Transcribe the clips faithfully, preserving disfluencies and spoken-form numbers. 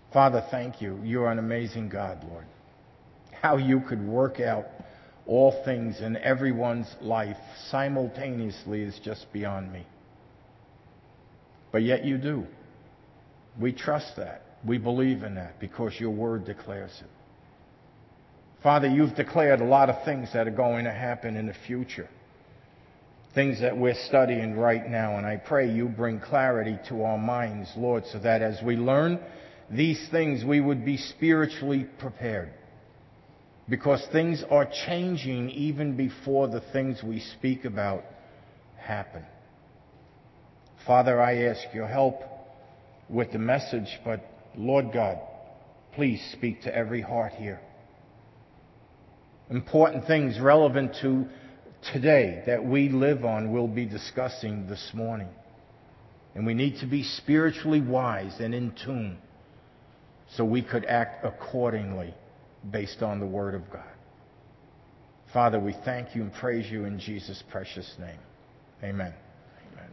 Father, thank you. You're an amazing God, Lord. How you could work out all things in everyone's life simultaneously is just beyond me. But yet you do. We trust that. We believe in that because your word declares it. Father, you've declared a lot of things that are going to happen in the future. Things that we're studying right now. And I pray you bring clarity to our minds, Lord, so that as we learn these things, we would be spiritually prepared. Because things are changing even before the things we speak about happen. Father, I ask your help with the message, but Lord God, please speak to every heart here. Important things relevant to today that we live on we'll be discussing this morning. And we need to be spiritually wise and in tune so we could act accordingly based on the Word of God. Father, we thank you and praise you in Jesus' precious name. Amen. Amen.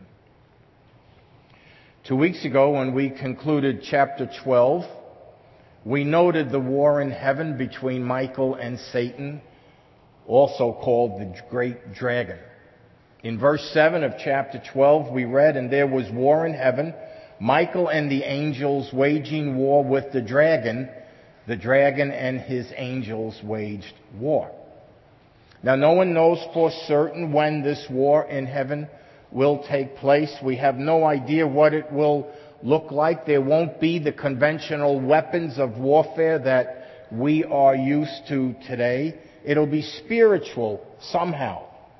Two weeks ago, when we concluded chapter twelve, we noted the war in heaven between Michael and Satan, also called the great dragon. In verse seven of chapter twelve, we read, "And there was war in heaven, Michael and the angels waging war with the dragon. The dragon and his angels waged war." Now, no one knows for certain when this war in heaven will take place. We have no idea what it will look like. There won't be the conventional weapons of warfare that we are used to today. It'll be spiritual somehow.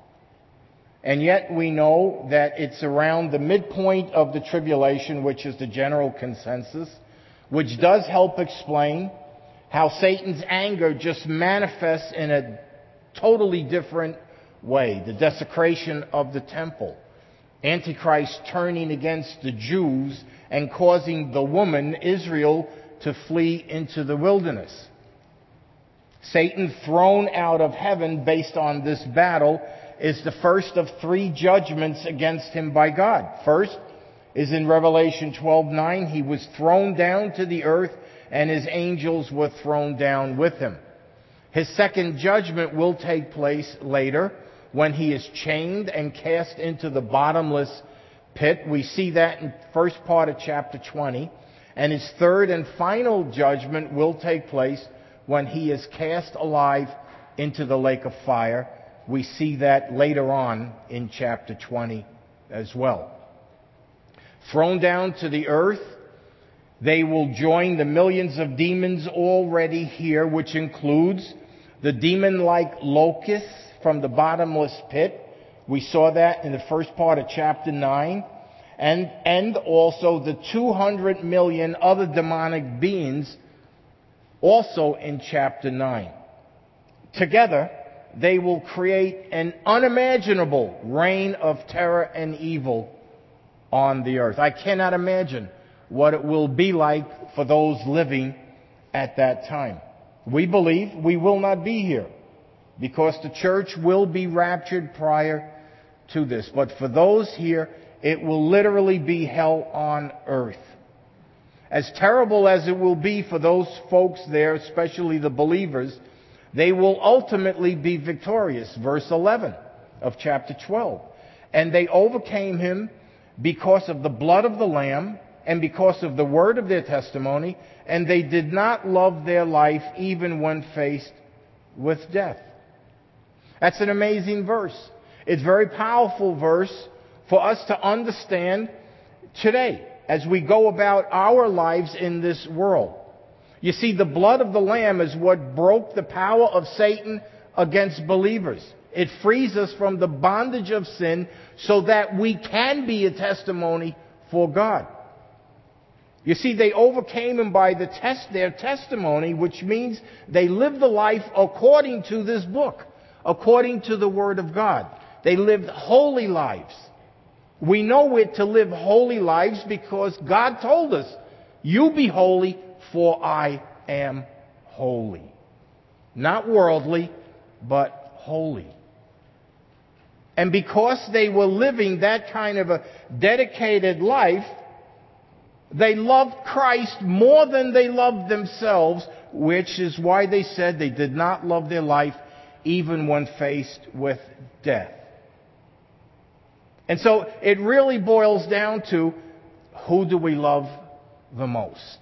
And yet we know that it's around the midpoint of the tribulation, which is the general consensus, which does help explain how Satan's anger just manifests in a totally different way. The desecration of the temple. Antichrist turning against the Jews and causing the woman, Israel, to flee into the wilderness. Satan thrown out of heaven based on this battle is the first of three judgments against him by God. First is in Revelation twelve nine. He was thrown down to the earth and his angels were thrown down with him. His second judgment will take place later when he is chained and cast into the bottomless pit. We see that in the first part of chapter twenty. And his third and final judgment will take place when he is cast alive into the lake of fire. We see that later on in chapter twenty as well. Thrown down to the earth, they will join the millions of demons already here, which includes the demon-like locusts from the bottomless pit. We saw that in the first part of chapter nine. And, and also the two hundred million other demonic beings also in chapter nine. Together, they will create an unimaginable reign of terror and evil on the earth. I cannot imagine what it will be like for those living at that time. We believe we will not be here because the church will be raptured prior to this. But for those here, it will literally be hell on earth. As terrible as it will be for those folks there, especially the believers, they will ultimately be victorious. Verse eleven of chapter twelve. And they overcame him because of the blood of the Lamb and because of the word of their testimony, and they did not love their life even when faced with death. That's an amazing verse. It's a very powerful verse for us to understand today as we go about our lives in this world. You see, the blood of the Lamb is what broke the power of Satan against believers. It frees us from the bondage of sin so that we can be a testimony for God. You see, they overcame him by the test, their testimony, which means they lived the life according to this book, according to the Word of God. They lived holy lives. We know we're to live holy lives because God told us, "You be holy, for I am holy." Not worldly, but holy. And because they were living that kind of a dedicated life, They loved Christ more than they loved themselves, which is why they said they did not love their life even when faced with death. And so it really boils down to, who do we love the most?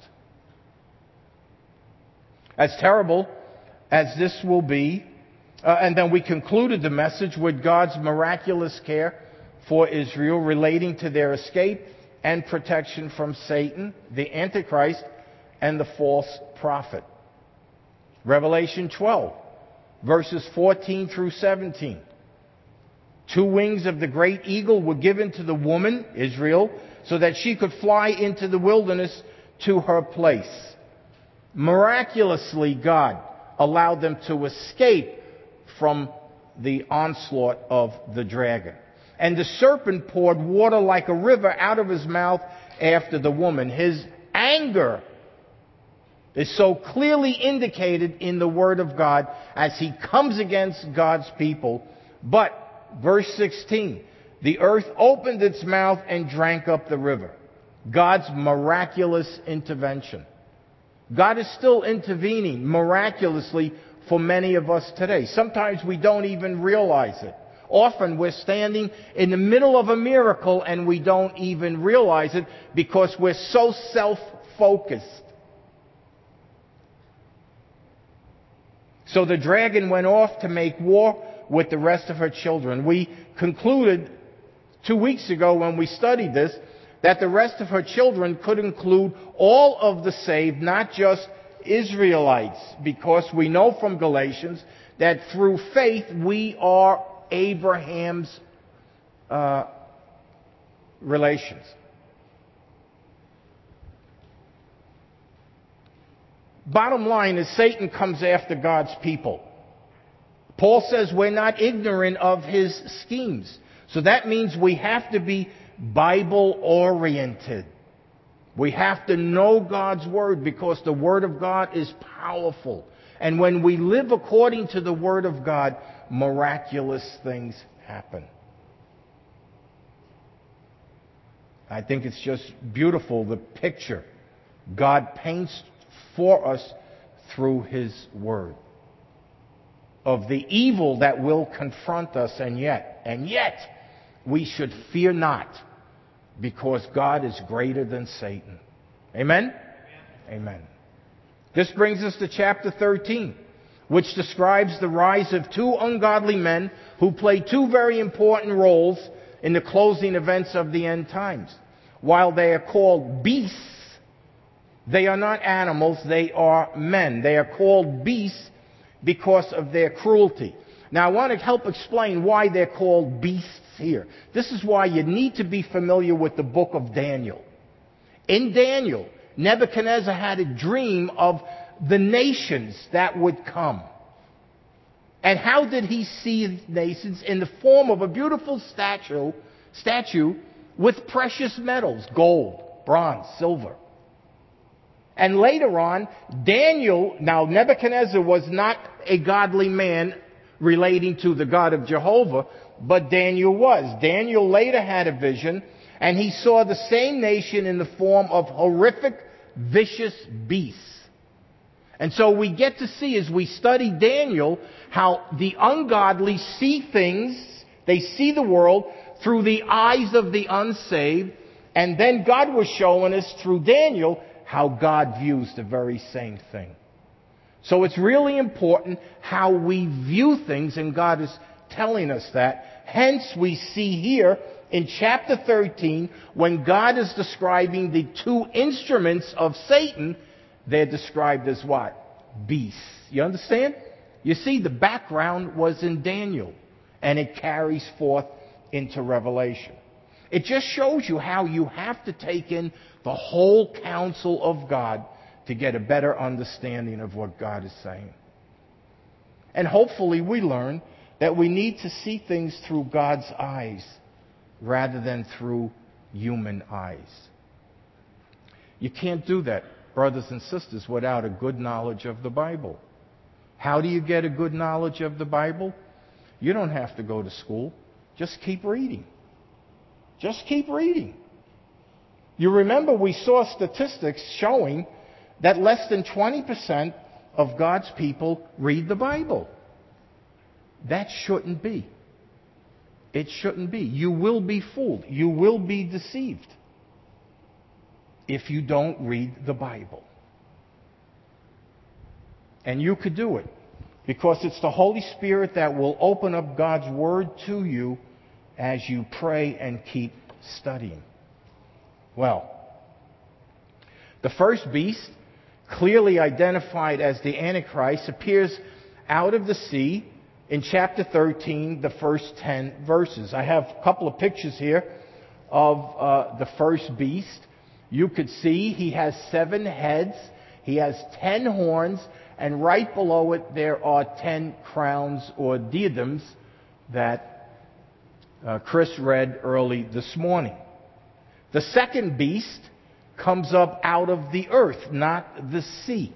As terrible as this will be, uh, and then we concluded the message with God's miraculous care for Israel relating to their escape and protection from Satan, the Antichrist, and the false prophet. Revelation twelve, verses fourteen through seventeen. Two wings of the great eagle were given to the woman, Israel, so that she could fly into the wilderness to her place. Miraculously, God allowed them to escape from the onslaught of the dragon. And the serpent poured water like a river out of his mouth after the woman. His anger is so clearly indicated in the Word of God as he comes against God's people. But, verse sixteen, the earth opened its mouth and drank up the river. God's miraculous intervention. God is still intervening miraculously for many of us today. Sometimes we don't even realize it. Often we're standing in the middle of a miracle and we don't even realize it because we're so self-focused. So the dragon went off to make war with the rest of her children. We concluded two weeks ago when we studied this that the rest of her children could include all of the saved, not just Israelites, because we know from Galatians that through faith we are Abraham's uh, relations. Bottom line is Satan comes after God's people. Paul says we're not ignorant of his schemes. So that means we have to be Bible-oriented. We have to know God's Word because the Word of God is powerful. And when we live according to the Word of God, miraculous things happen. I think it's just beautiful, the picture God paints for us through His Word of the evil that will confront us, and yet, and yet, we should fear not, because God is greater than Satan. Amen? Amen? Amen. This brings us to chapter thirteen, which describes the rise of two ungodly men who play two very important roles in the closing events of the end times. While they are called beasts, they are not animals, they are men. They are called beasts because of their cruelty. Now I want to help explain why they're called beasts here. This is why you need to be familiar with the book of Daniel. In Daniel, Nebuchadnezzar had a dream of the nations that would come. And how did he see nations? In the form of a beautiful statue, statue with precious metals, gold, bronze, silver. And later on, Daniel, now Nebuchadnezzar was not a godly man relating to the God of Jehovah, but Daniel was. Daniel later had a vision, and he saw the same nation in the form of horrific, vicious beasts. And so we get to see, as we study Daniel, how the ungodly see things, they see the world through the eyes of the unsaved, and then God was showing us through Daniel how God views the very same thing. So it's really important how we view things, and God is telling us that. Hence, we see here in chapter thirteen, when God is describing the two instruments of Satan, they're described as what? Beasts. You understand? You see, the background was in Daniel, and it carries forth into Revelation. It just shows you how you have to take in the whole counsel of God to get a better understanding of what God is saying. And hopefully we learn that we need to see things through God's eyes rather than through human eyes. You can't do that, brothers and sisters, without a good knowledge of the Bible. How do you get a good knowledge of the Bible? You don't have to go to school. Just keep reading. Just keep reading. You remember we saw statistics showing that less than twenty percent of God's people read the Bible. That shouldn't be. It shouldn't be. You will be fooled. You will be deceived if you don't read the Bible. And you could do it because it's the Holy Spirit that will open up God's Word to you as you pray and keep studying. Well, the first beast, clearly identified as the Antichrist, appears out of the sea in chapter thirteen, the first ten verses. I have a couple of pictures here of uh, the first beast. You could see he has seven heads, he has ten horns, and right below it there are ten crowns or diadems that uh, Chris read early this morning. The second beast comes up out of the earth, not the sea.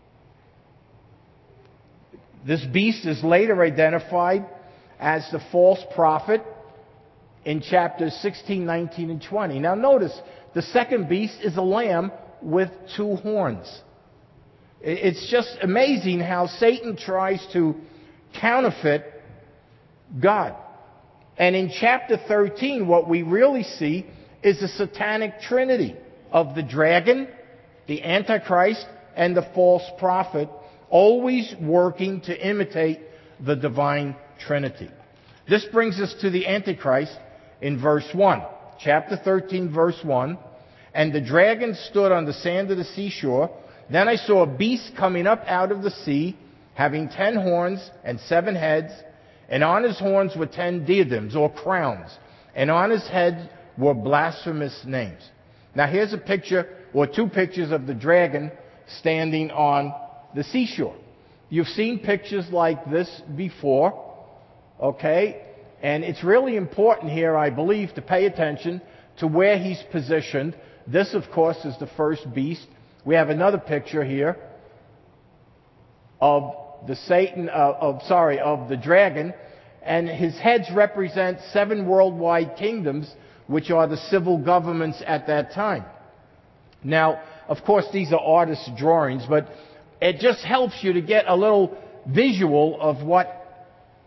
This beast is later identified as the false prophet in chapters sixteen, nineteen, and twenty. Now notice, the second beast is a lamb with two horns. It's just amazing how Satan tries to counterfeit God. And in chapter thirteen, what we really see is the satanic trinity of the dragon, the Antichrist, and the false prophet, always working to imitate the divine Trinity. This brings us to the Antichrist in verse one. Chapter thirteen, verse one. And the dragon stood on the sand of the seashore. Then I saw a beast coming up out of the sea, having ten horns and seven heads, and on his horns were ten diadems, or crowns, and on his heads were blasphemous names. Now here's a picture, or two pictures of the dragon standing on the seashore. You've seen pictures like this before, okay? And it's really important here, I believe, to pay attention to where he's positioned. This, of course, is the first beast. We have another picture here of the Satan, uh, of sorry, of the dragon, and his heads represent seven worldwide kingdoms, which are the civil governments at that time. Now, of course, these are artists' drawings, but it just helps you to get a little visual of what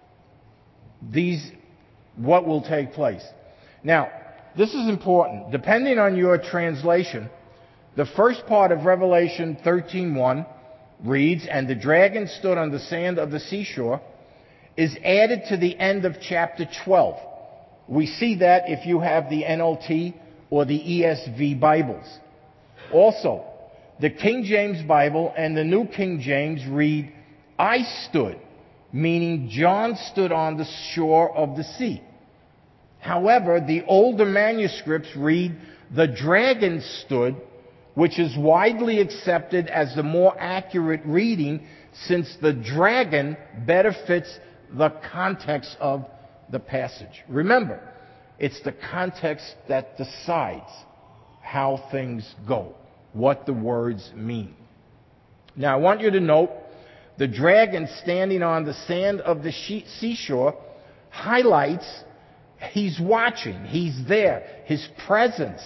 these, what will take place. Now, this is important. Depending on your translation, the first part of Revelation thirteen one reads, "And the dragon stood on the sand of the seashore," is added to the end of chapter twelve. We see that if you have the N L T or the E S V Bibles. Also, the King James Bible and the New King James read, "I stood," meaning John stood on the shore of the sea. However, the older manuscripts read, "The dragon stood," which is widely accepted as the more accurate reading, since the dragon better fits the context of the passage. Remember, it's the context that decides how things go, what the words mean. Now, I want you to note the dragon standing on the sand of the seashore highlights he's watching, he's there, his presence,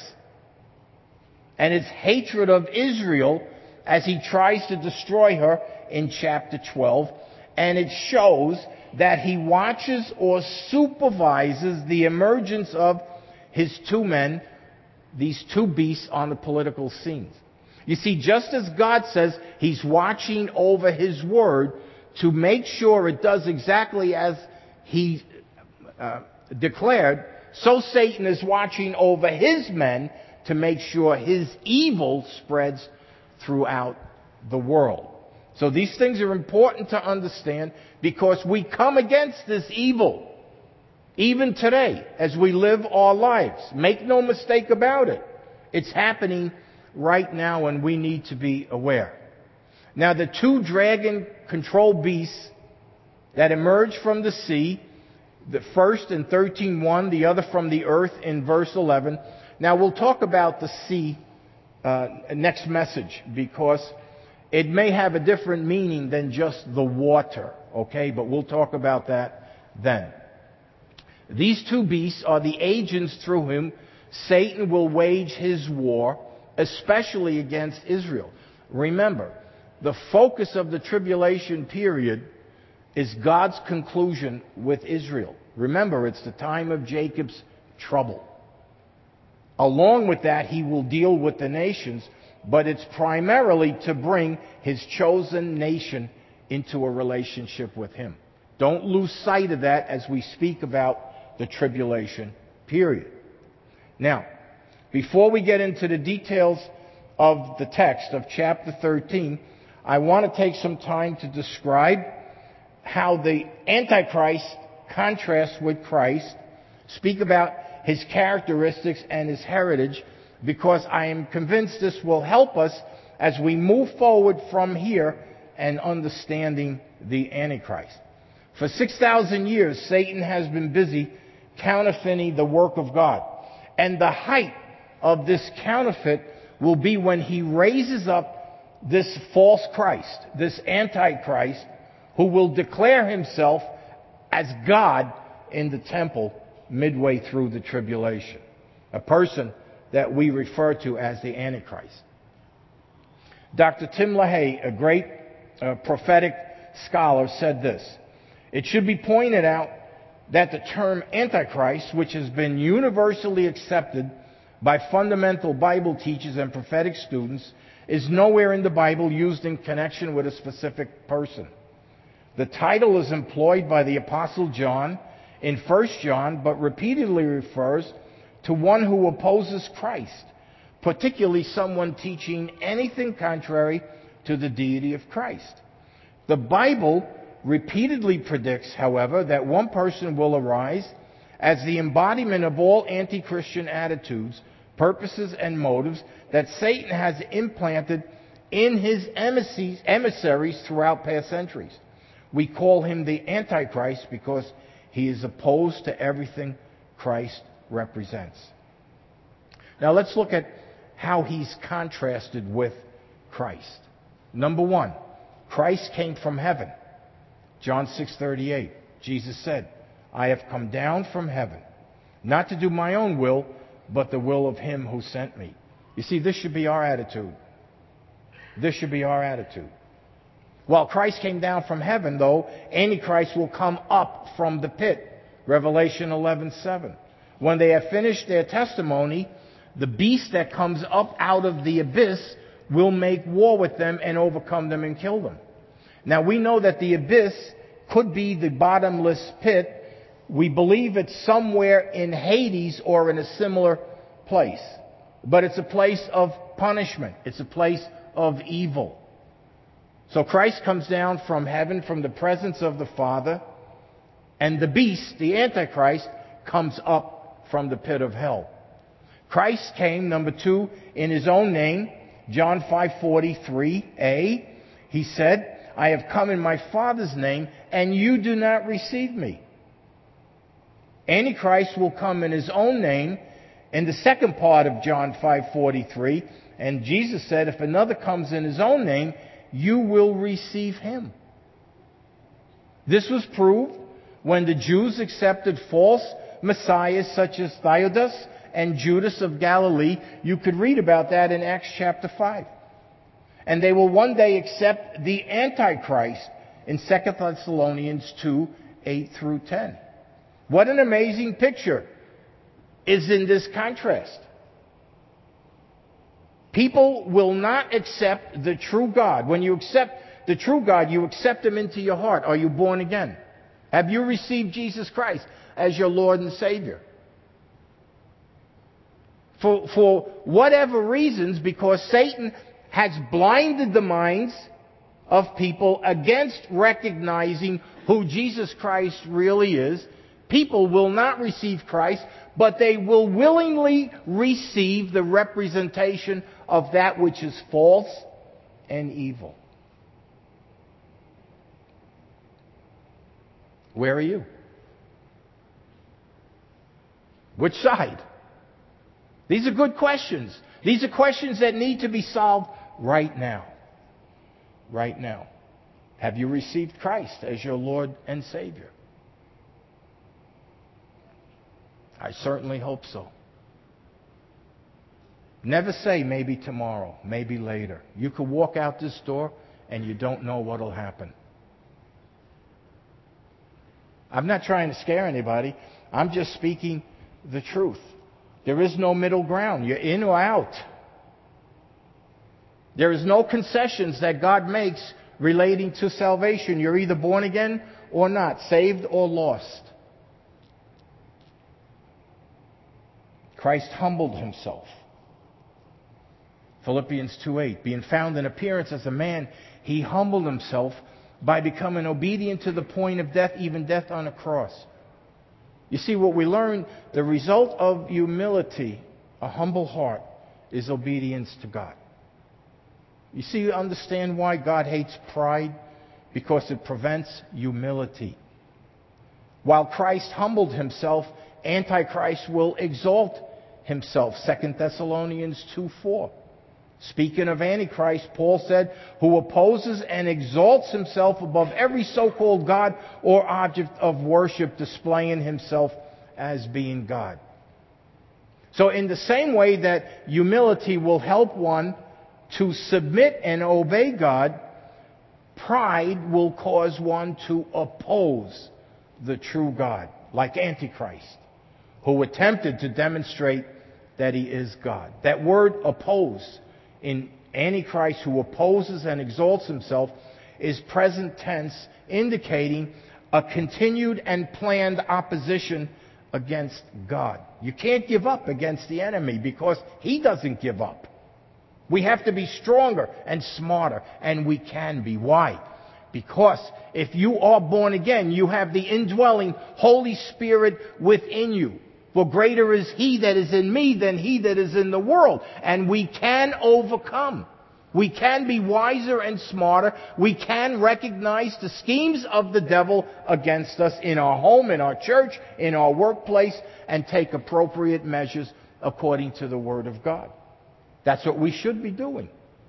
and his hatred of Israel as he tries to destroy her in chapter twelve. And it shows that he watches or supervises the emergence of his two men, these two beasts on the political scenes. You see, just as God says he's watching over his word to make sure it does exactly as he uh, declared, so Satan is watching over his men to make sure his evil spreads throughout the world. So these things are important to understand because we come against this evil even today as we live our lives. Make no mistake about it. It's happening right now and we need to be aware. Now, the two dragon-controlled beasts that emerge from the sea, the first in thirteen one, the other from the earth in verse eleven. Now, we'll talk about the sea uh, next message because it may have a different meaning than just the water, okay? But we'll talk about that then. These two beasts are the agents through whom Satan will wage his war, especially against Israel. Remember, the focus of the tribulation period is God's conclusion with Israel. Remember, it's the time of Jacob's trouble. Along with that, he will deal with the nations, but it's primarily to bring his chosen nation into a relationship with him. Don't lose sight of that as we speak about the tribulation period. Now, before we get into the details of the text of chapter thirteen, I want to take some time to describe how the Antichrist contrasts with Christ, speak about his characteristics and his heritage, because I am convinced this will help us as we move forward from here and understanding the Antichrist. For six thousand years, Satan has been busy counterfeiting the work of God. And the height of this counterfeit will be when he raises up this false Christ, this Antichrist, who will declare himself as God in the temple midway through the tribulation. A person that we refer to as the Antichrist. Doctor Tim LaHaye, a great uh, prophetic scholar, said this: "It should be pointed out that the term Antichrist, which has been universally accepted by fundamental Bible teachers and prophetic students, is nowhere in the Bible used in connection with a specific person. The title is employed by the Apostle John in First John, but repeatedly refers to one who opposes Christ, particularly someone teaching anything contrary to the deity of Christ. The Bible repeatedly predicts, however, that one person will arise as the embodiment of all anti-Christian attitudes, purposes, and motives that Satan has implanted in his emissaries throughout past centuries. We call him the Antichrist because he is opposed to everything Christ represents." Now let's look at how he's contrasted with Christ. Number one, Christ came from heaven. John six thirty-eight, Jesus said, "I have come down from heaven, not to do my own will, but the will of him who sent me." You see, this should be our attitude. This should be our attitude. While Christ came down from heaven, though, Antichrist will come up from the pit. Revelation eleven seven. When they have finished their testimony, the beast that comes up out of the abyss will make war with them and overcome them and kill them. Now, we know that the abyss could be the bottomless pit. We believe it's somewhere in Hades or in a similar place. But it's a place of punishment. It's a place of evil. So Christ comes down from heaven, from the presence of the Father, and the beast, the Antichrist, comes up from the pit of hell. Christ came, number two, in his own name. John five forty-three a, he said, "I have come in my Father's name, and you do not receive me." Antichrist will come in his own name in the second part of John five forty-three, and Jesus said, "If another comes in his own name, you will receive him." This was proved when the Jews accepted false messiahs such as Theudas and Judas of Galilee. You could read about that in Acts chapter five. And they will one day accept the Antichrist in Second Thessalonians two, eight through ten. What an amazing picture is in this contrast. People will not accept the true God. When you accept the true God, you accept him into your heart. Are you born again? Have you received Jesus Christ as your Lord and Savior? For, for whatever reasons, because Satan has blinded the minds of people against recognizing who Jesus Christ really is, people will not receive Christ, but they will willingly receive the representation of that which is false and evil. Where are you? Which side? These are good questions. These are questions that need to be solved right now. Right now. Have you received Christ as your Lord and Savior? I certainly hope so. Never say maybe tomorrow, maybe later. You could walk out this door and you don't know what will happen. I'm not trying to scare anybody. I'm just speaking the truth. There is no middle ground. You're in or out. There is no concessions that God makes relating to salvation. You're either born again or not, saved or lost. Christ humbled himself. Philippians two eight, being found in appearance as a man, he humbled himself by becoming obedient to the point of death, even death on a cross. You see, what we learn, the result of humility, a humble heart, is obedience to God. You see, you understand why God hates pride? Because it prevents humility. While Christ humbled himself, Antichrist will exalt himself. Second Thessalonians two four. Speaking of Antichrist, Paul said, who opposes and exalts himself above every so-called God or object of worship, displaying himself as being God. So in the same way that humility will help one to submit and obey God, pride will cause one to oppose the true God, like Antichrist, who attempted to demonstrate that he is God. That word oppose in Antichrist, who opposes and exalts himself, is present tense, indicating a continued and planned opposition against God. You can't give up against the enemy because he doesn't give up. We have to be stronger and smarter, and we can be. Why? Because if you are born again, you have the indwelling Holy Spirit within you. For greater is he that is in me than he that is in the world. And we can overcome. We can be wiser and smarter. We can recognize the schemes of the devil against us in our home, in our church, in our workplace, and take appropriate measures according to the Word of God. That's what we should be doing.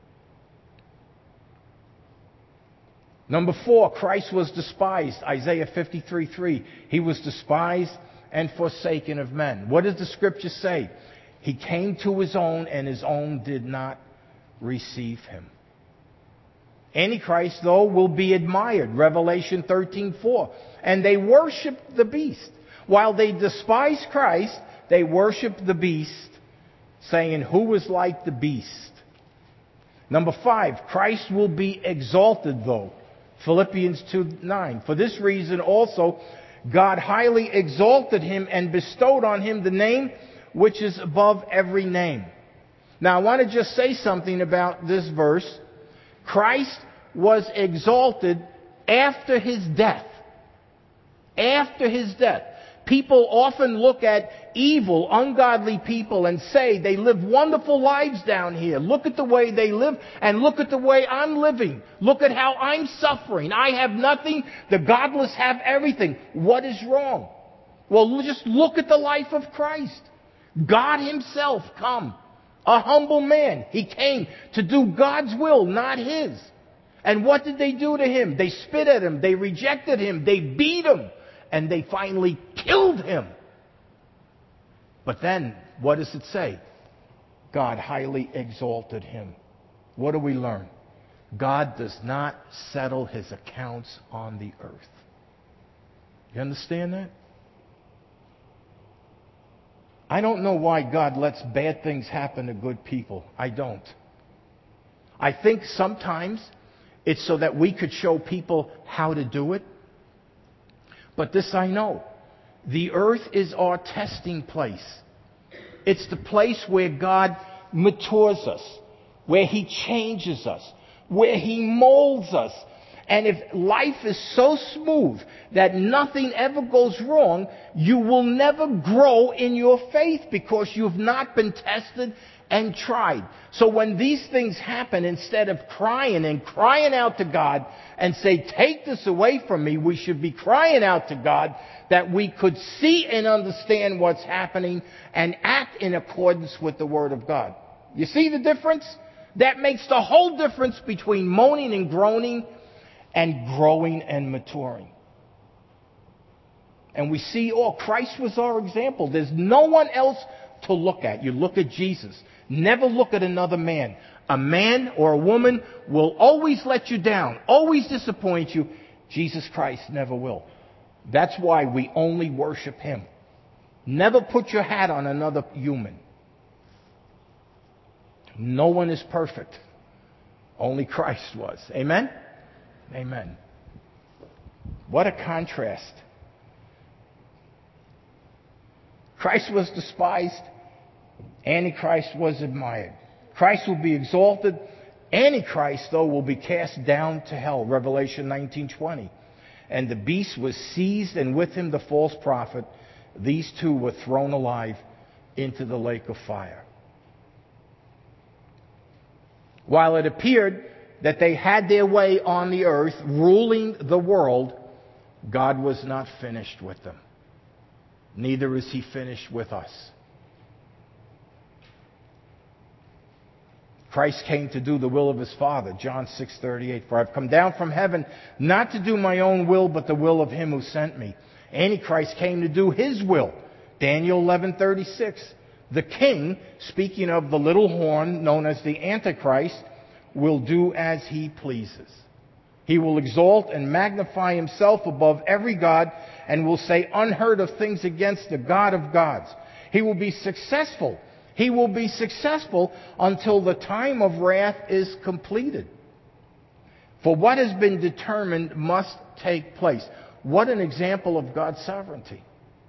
Number four, Christ was despised. Isaiah fifty-three three. He was despised and forsaken of men. What does the scripture say? He came to his own, and his own did not receive him. Antichrist, though, will be admired. Revelation thirteen four. And they worshiped the beast. While they despised Christ, they worshiped the beast, saying, who is like the beast? Number five, Christ will be exalted, though. Philippians two nine. For this reason also, God highly exalted him and bestowed on him the name which is above every name. Now I want to just say something about this verse. Christ was exalted after his death. After his death. People often look at evil, ungodly people and say they live wonderful lives down here. Look at the way they live and look at the way I'm living. Look at how I'm suffering. I have nothing. The godless have everything. What is wrong? Well, just look at the life of Christ. God himself come. A humble man. He came to do God's will, not his. And what did they do to him? They spit at him. They rejected him. They beat him. And they finally killed him. But then, what does it say? God highly exalted him. What do we learn? God does not settle his accounts on the earth. You understand that? I don't know why God lets bad things happen to good people. I don't. I think sometimes it's so that we could show people how to do it. But this I know. The earth is our testing place. It's the place where God matures us, where he changes us, where he molds us. And if life is so smooth that nothing ever goes wrong, you will never grow in your faith because you've not been tested and tried. So when these things happen, instead of crying and crying out to God and say, take this away from me, we should be crying out to God that we could see and understand what's happening and act in accordance with the Word of God. You see the difference? That makes the whole difference between moaning and groaning and growing and maturing. And we see, oh, Christ was our example. There's no one else to look at. You look at Jesus. Never look at another man. A man or a woman will always let you down, always disappoint you. Jesus Christ never will. That's why we only worship him. Never put your hat on another human. No one is perfect. Only Christ was. Amen? Amen. What a contrast. Christ was despised. Antichrist was admired. Christ will be exalted. Antichrist, though, will be cast down to hell. Revelation nineteen twenty. And the beast was seized, and with him the false prophet. These two were thrown alive into the lake of fire. While it appeared that they had their way on the earth, ruling the world, God was not finished with them. Neither is he finished with us. Christ came to do the will of his Father. John six thirty-eight. For I've come down from heaven not to do my own will, but the will of him who sent me. Antichrist came to do his will. Daniel eleven thirty-six. The king, speaking of the little horn known as the Antichrist, will do as he pleases. He will exalt and magnify himself above every god and will say unheard of things against the God of gods. He will be successful. He will be successful until the time of wrath is completed. For what has been determined must take place. What an example of God's sovereignty.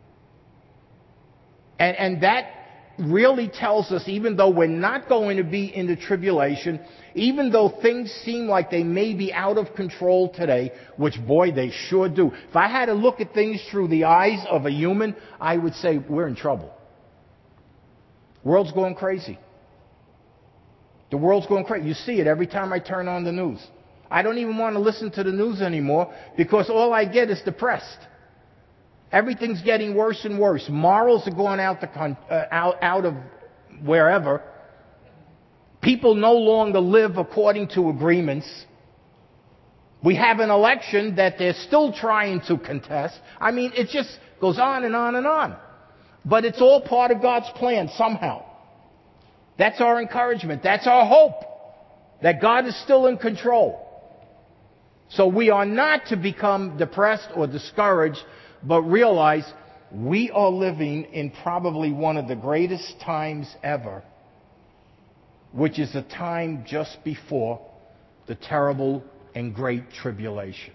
And, and that really tells us, even though we're not going to be in the tribulation, even though things seem like they may be out of control today, which, boy, they sure do. If I had to look at things through the eyes of a human, I would say we're in trouble. World's going crazy. The world's going crazy. You see it every time I turn on the news. I don't even want to listen to the news anymore because all I get is depressed. Everything's getting worse and worse. Morals are going out, the con- uh, out, out of wherever. People no longer live according to agreements. We have an election that they're still trying to contest. I mean, it just goes on and on and on. But it's all part of God's plan somehow. That's our encouragement. That's our hope. That God is still in control. So we are not to become depressed or discouraged, but realize we are living in probably one of the greatest times ever, which is a time just before the terrible and great tribulation.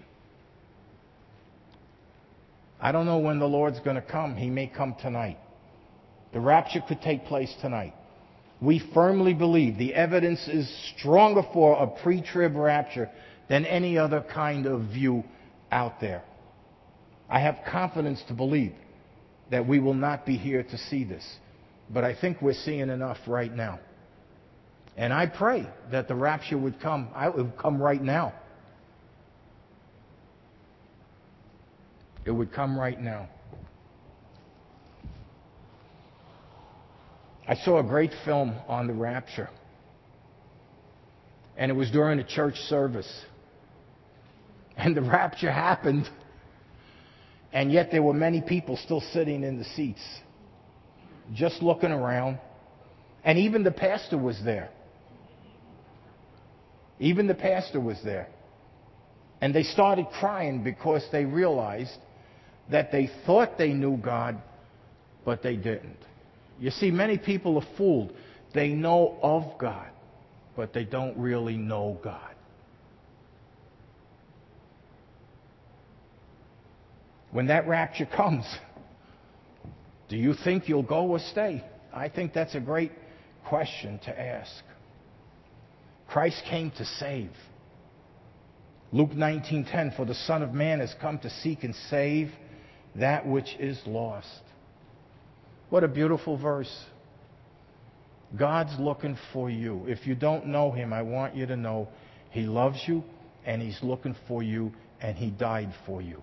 I don't know when the Lord's going to come. He may come tonight. The rapture could take place tonight. We firmly believe the evidence is stronger for a pre-trib rapture than any other kind of view out there. I have confidence to believe that we will not be here to see this. But I think we're seeing enough right now. And I pray that the rapture would come. It would come right now. It would come right now. I saw a great film on the rapture. And it was during a church service. And the rapture happened. And yet there were many people still sitting in the seats, just looking around. And even the pastor was there. Even the pastor was there. And they started crying because they realized that they thought they knew God, but they didn't. You see, many people are fooled. They know of God, but they don't really know God. When that rapture comes, do you think you'll go or stay? I think that's a great question to ask. Christ came to save. Luke nineteen ten, for the Son of Man has come to seek and save that which is lost. What a beautiful verse. God's looking for you. If you don't know him, I want you to know he loves you and he's looking for you and he died for you.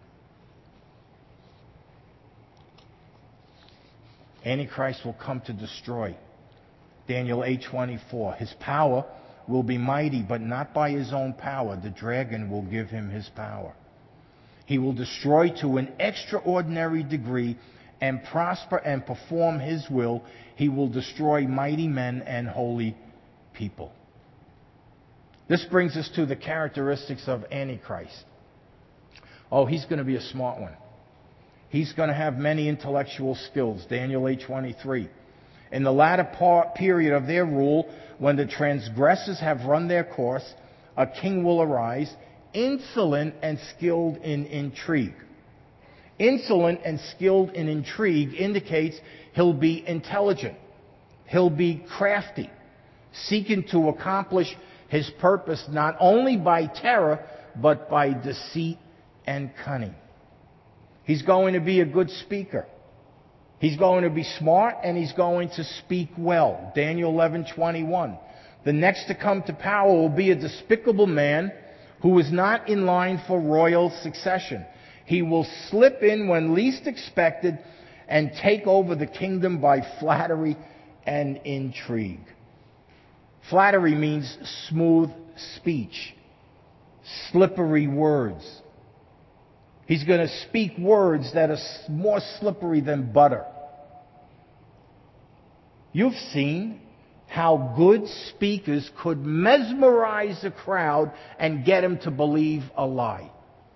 Antichrist will come to destroy. Daniel eight twenty-four. His power will be mighty, but not by his own power. The dragon will give him his power. He will destroy to an extraordinary degree and prosper and perform his will. He will destroy mighty men and holy people. This brings us to the characteristics of Antichrist. Oh, he's going to be a smart one. He's going to have many intellectual skills. Daniel eight twenty-three. In the latter part, period of their rule, when the transgressors have run their course, a king will arise, insolent and skilled in intrigue. Insolent and skilled in intrigue indicates he'll be intelligent. He'll be crafty, seeking to accomplish his purpose not only by terror, but by deceit and cunning. He's going to be a good speaker. He's going to be smart, and he's going to speak well. Daniel eleven twenty-one. The next to come to power will be a despicable man who is not in line for royal succession. He will slip in when least expected and take over the kingdom by flattery and intrigue. Flattery means smooth speech, slippery words. He's going to speak words that are more slippery than butter. You've seen how good speakers could mesmerize a crowd and get them to believe a lie.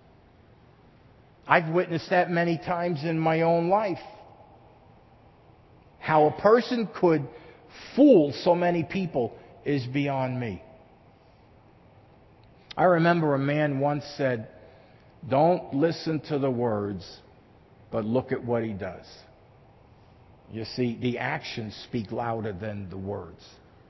I've witnessed that many times in my own life. How a person could fool so many people is beyond me. I remember a man once said, "Don't listen to the words, but look at what he does." You see, the actions speak louder than the words.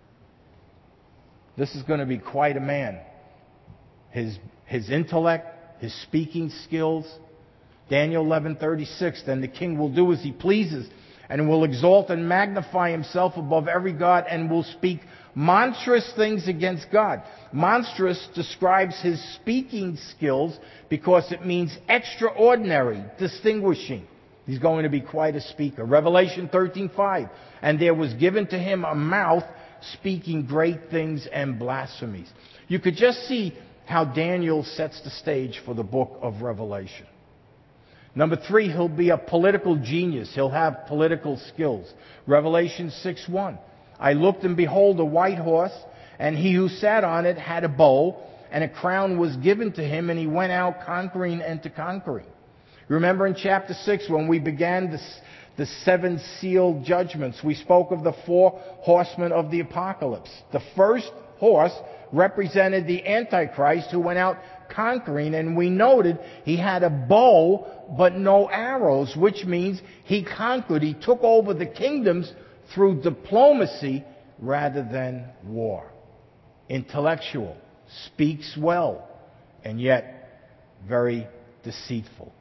This is going to be quite a man. His, his intellect, his speaking skills. Daniel eleven thirty-six, then the king will do as he pleases, and will exalt and magnify himself above every god, and will speak monstrous things against God. Monstrous describes his speaking skills because it means extraordinary, distinguishing. He's going to be quite a speaker. Revelation thirteen five. And there was given to him a mouth speaking great things and blasphemies. You could just see how Daniel sets the stage for the book of Revelation. Number three, he'll be a political genius. He'll have political skills. Revelation six one. I looked, and behold, a white horse, and he who sat on it had a bow, and a crown was given to him, and he went out conquering and to conquering. Remember in chapter six, when we began the, the seven sealed judgments, we spoke of the four horsemen of the apocalypse. The first horse represented the Antichrist, who went out conquering, and we noted he had a bow but no arrows, which means he conquered. He took over the kingdoms through diplomacy rather than war. Intellectual, speaks well, and yet very deceitful.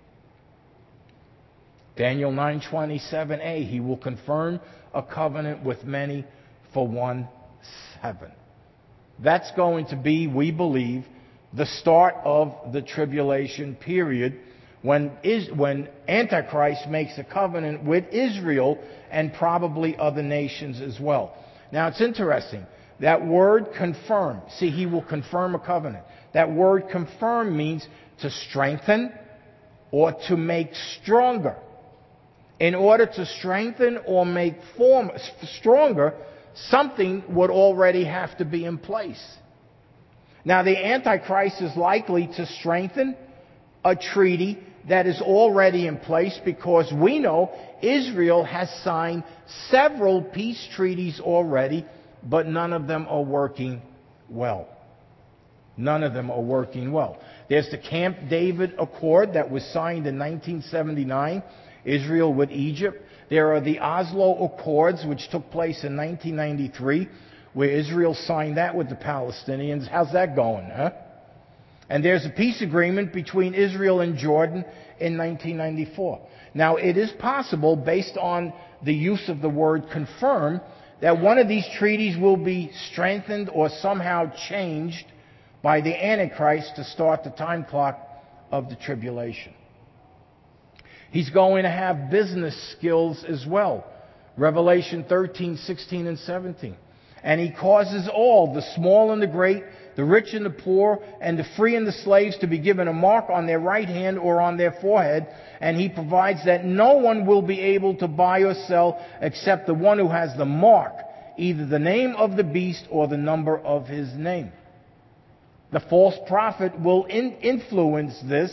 Daniel nine twenty-seven a, he will confirm a covenant with many for one seven. That's going to be, we believe, the start of the tribulation period, when, is, when Antichrist makes a covenant with Israel and probably other nations as well. Now it's interesting. That word confirm, see, he will confirm a covenant. That word confirm means to strengthen or to make stronger. In order to strengthen or make form stronger, something would already have to be in place. Now, the Antichrist is likely to strengthen a treaty that is already in place, because we know Israel has signed several peace treaties already, but none of them are working well. None of them are working well. There's the Camp David Accord that was signed in nineteen seventy-nine, Israel with Egypt. There are the Oslo Accords, which took place in nineteen ninety-three, where Israel signed that with the Palestinians. How's that going, huh? And there's a peace agreement between Israel and Jordan in nineteen ninety-four. Now, it is possible, based on the use of the word confirm, that one of these treaties will be strengthened or somehow changed by the Antichrist to start the time clock of the tribulation. He's going to have business skills as well. Revelation thirteen, sixteen, and seventeen. And he causes all, the small and the great, the rich and the poor, and the free and the slaves to be given a mark on their right hand or on their forehead. And he provides that no one will be able to buy or sell except the one who has the mark, either the name of the beast or the number of his name. The false prophet will in influence this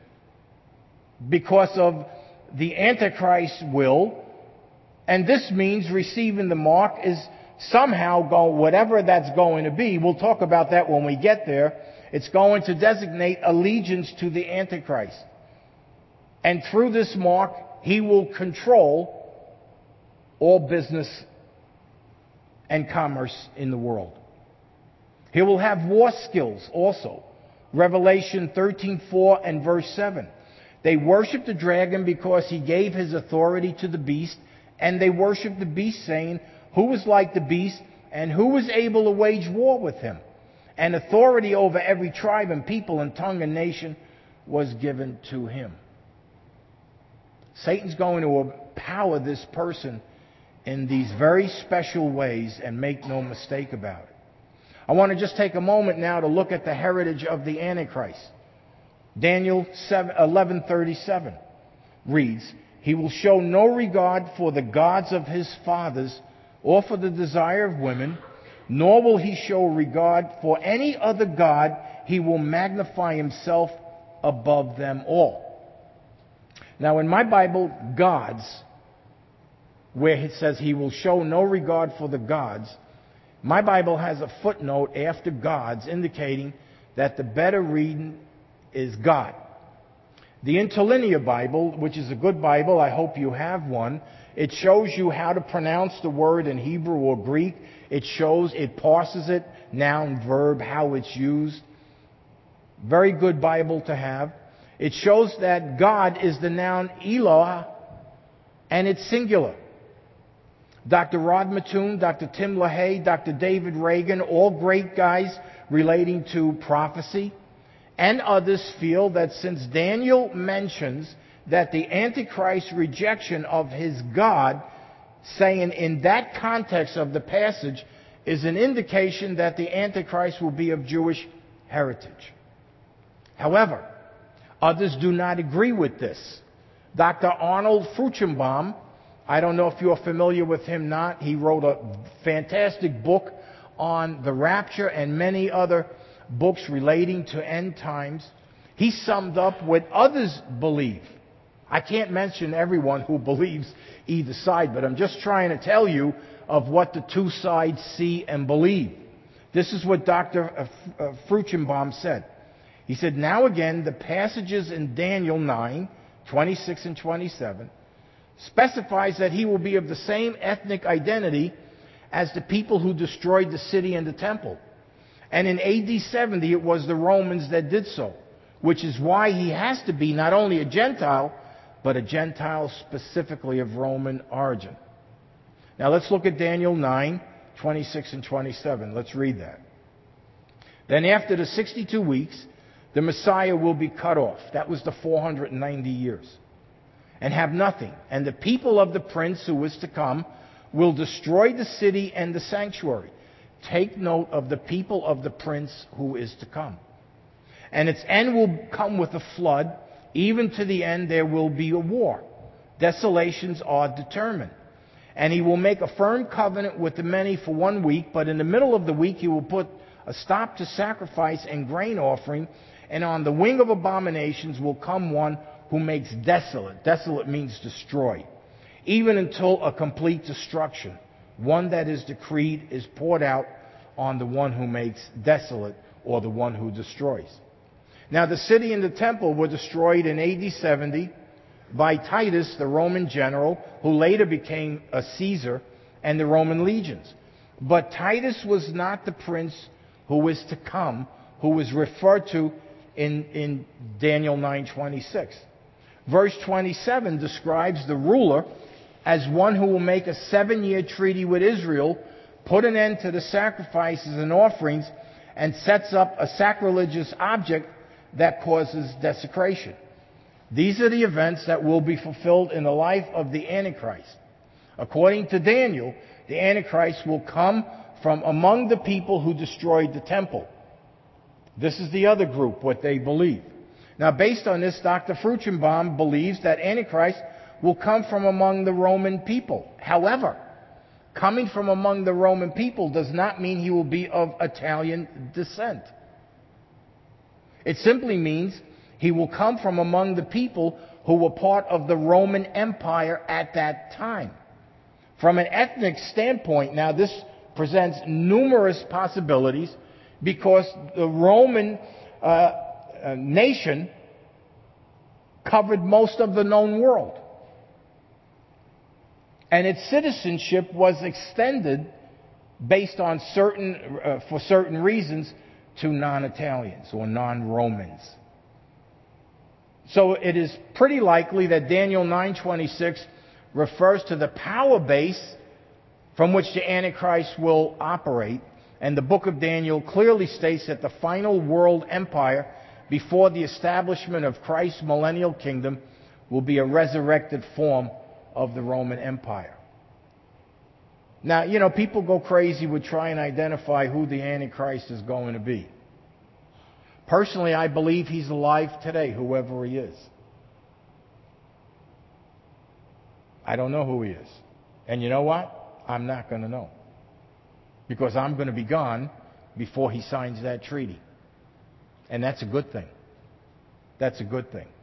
because of the Antichrist's will, and this means receiving the mark is somehow go, whatever that's going to be, we'll talk about that when we get there, it's going to designate allegiance to the Antichrist. And through this mark, he will control all business and commerce in the world. He will have war skills also. Revelation thirteen four and verse seven. They worshiped the dragon because he gave his authority to the beast, and they worshiped the beast, saying, who was like the beast, and who was able to wage war with him? And authority over every tribe and people and tongue and nation was given to him. Satan's going to empower this person in these very special ways, and make no mistake about it. I want to just take a moment now to look at the heritage of the Antichrist. Daniel eleven thirty-seven reads, he will show no regard for the gods of his fathers or for the desire of women, nor will he show regard for any other god. He will magnify himself above them all. Now in my Bible, gods, where it says he will show no regard for the gods, my Bible has a footnote after gods indicating that the better reading is God. The Interlinear Bible, which is a good Bible, I hope you have one, it shows you how to pronounce the word in Hebrew or Greek. It shows, it parses it, noun, verb, how it's used. Very good Bible to have. It shows that God is the noun Eloah, and it's singular. Doctor Rod Mattoon, Doctor Tim LaHaye, Doctor David Reagan, all great guys relating to prophecy, and others feel that since Daniel mentions that the Antichrist's rejection of his God, saying in that context of the passage, is an indication that the Antichrist will be of Jewish heritage. However, others do not agree with this. Doctor Arnold Fruchtenbaum, I don't know if you're familiar with him or not. He wrote a fantastic book on the rapture and many other books relating to end times. He summed up what others believe. I can't mention everyone who believes either side, but I'm just trying to tell you of what the two sides see and believe. This is what Doctor Fruchtenbaum said. He said, now again, the passages in Daniel nine, twenty-six and twenty-seven, specifies that he will be of the same ethnic identity as the people who destroyed the city and the temple. And in A D seventy, it was the Romans that did so, which is why he has to be not only a Gentile, but a Gentile specifically of Roman origin. Now let's look at Daniel nine, twenty-six and twenty-seven. Let's read that. Then after the sixty-two weeks, the Messiah will be cut off. That was the four hundred ninety years. And have nothing. And the people of the prince who is to come will destroy the city and the sanctuary. Take note of the people of the prince who is to come. And its end will come with a flood. Even to the end there will be a war. Desolations are determined. And he will make a firm covenant with the many for one week, but in the middle of the week he will put a stop to sacrifice and grain offering, and on the wing of abominations will come one who makes desolate. Desolate means destroy. Even until a complete destruction. One that is decreed is poured out on the one who makes desolate, or the one who destroys. Now the city and the temple were destroyed in A D seventy by Titus, the Roman general, who later became a Caesar, and the Roman legions. But Titus was not the prince who was to come, who was referred to in, in Daniel nine twenty-six. Verse twenty-seven describes the ruler as one who will make a seven-year treaty with Israel, put an end to the sacrifices and offerings, and sets up a sacrilegious object that causes desecration. These are the events that will be fulfilled in the life of the Antichrist. According to Daniel, the Antichrist will come from among the people who destroyed the temple. This is the other group, what they believe. Now, based on this, Doctor Fruchenbaum believes that Antichrist will come from among the Roman people. However, coming from among the Roman people does not mean he will be of Italian descent. It simply means he will come from among the people who were part of the Roman Empire at that time. From an ethnic standpoint, now this presents numerous possibilities because the Roman uh, uh, nation covered most of the known world. And its citizenship was extended based on certain, uh, for certain reasons, to non-Italians or non-Romans. So it is pretty likely that Daniel nine twenty-six refers to the power base from which the Antichrist will operate. And the book of Daniel clearly states that the final world empire before the establishment of Christ's millennial kingdom will be a resurrected form of the Roman Empire. Now, you know, people go crazy with trying to identify who the Antichrist is going to be. Personally, I believe he's alive today, whoever he is. I don't know who he is. And you know what? I'm not going to know. Because I'm going to be gone before he signs that treaty. And that's a good thing. That's a good thing.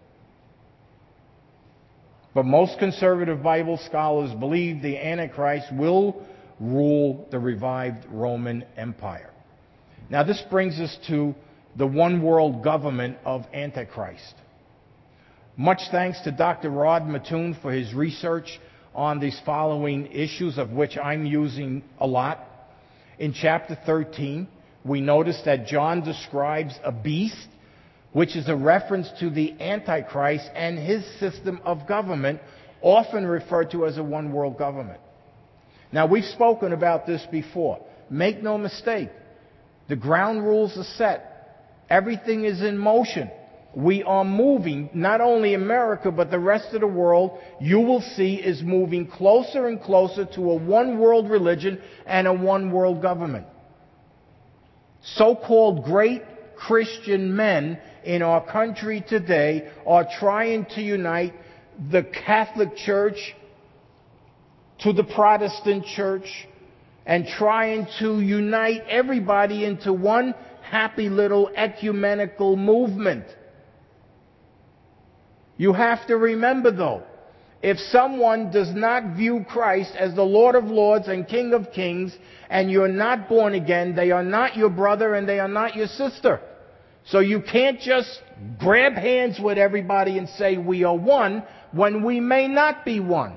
But most conservative Bible scholars believe the Antichrist will rule the revived Roman Empire. Now this brings us to the one world government of Antichrist. Much thanks to Doctor Rod Mattoon for his research on these following issues, of which I'm using a lot. In chapter thirteen, we notice that John describes a beast, which is a reference to the Antichrist and his system of government, often referred to as a one world government. Now, we've spoken about this before. Make no mistake, the ground rules are set. Everything is in motion. We are moving, not only America, but the rest of the world, you will see, is moving closer and closer to a one world religion and a one world government. So-called great Christian men in our country today are trying to unite the Catholic Church to the Protestant Church and trying to unite everybody into one happy little ecumenical movement. You have to remember, though, if someone does not view Christ as the Lord of Lords and King of Kings, and you're not born again, they are not your brother and they are not your sister. So you can't just grab hands with everybody and say we are one when we may not be one.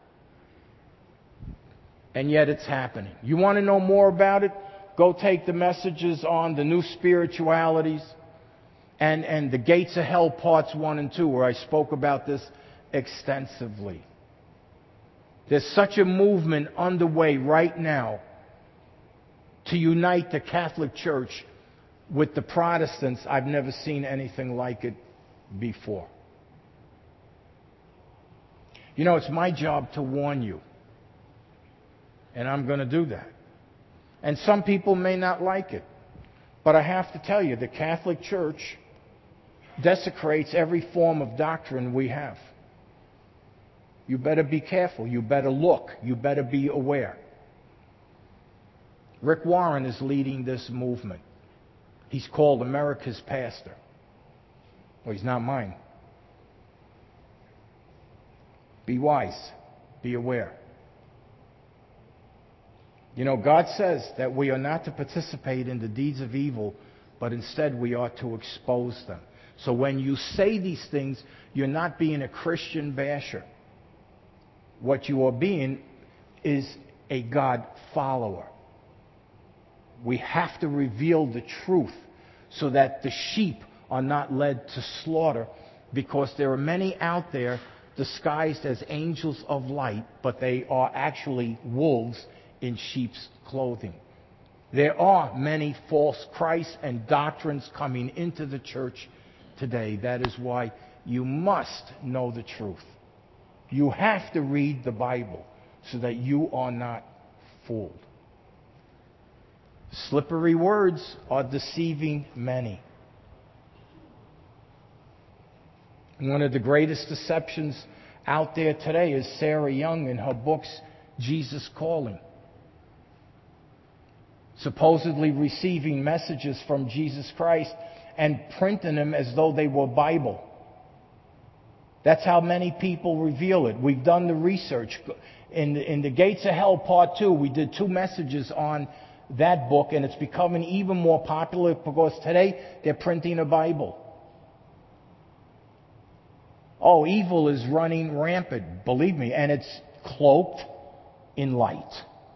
And yet it's happening. You want to know more about it? Go take the messages on the new spiritualities and, and the gates of hell parts one and two, where I spoke about this extensively. There's such a movement underway right now to unite the Catholic Church with the Protestants. I've never seen anything like it before. You know, it's my job to warn you. And I'm going to do that. And some people may not like it. But I have to tell you, the Catholic Church desecrates every form of doctrine we have. You better be careful. You better look. You better be aware. Rick Warren is leading this movement. He's called America's pastor. Well, he's not mine. Be wise. Be aware. You know, God says that we are not to participate in the deeds of evil, but instead we are to expose them. So when you say these things, you're not being a Christian basher. What you are being is a God follower. We have to reveal the truth so that the sheep are not led to slaughter, because there are many out there disguised as angels of light, but they are actually wolves in sheep's clothing. There are many false Christs and doctrines coming into the church today. That is why you must know the truth. You have to read the Bible so that you are not fooled. Slippery words are deceiving many. One of the greatest deceptions out there today is Sarah Young in her books, Jesus Calling. Supposedly receiving messages from Jesus Christ and printing them as though they were Bible. That's how many people reveal it. We've done the research. In the, in the Gates of Hell Part two, we did two messages on that book, and it's becoming even more popular because today they're printing a Bible. Oh, evil is running rampant, believe me, and it's cloaked in light.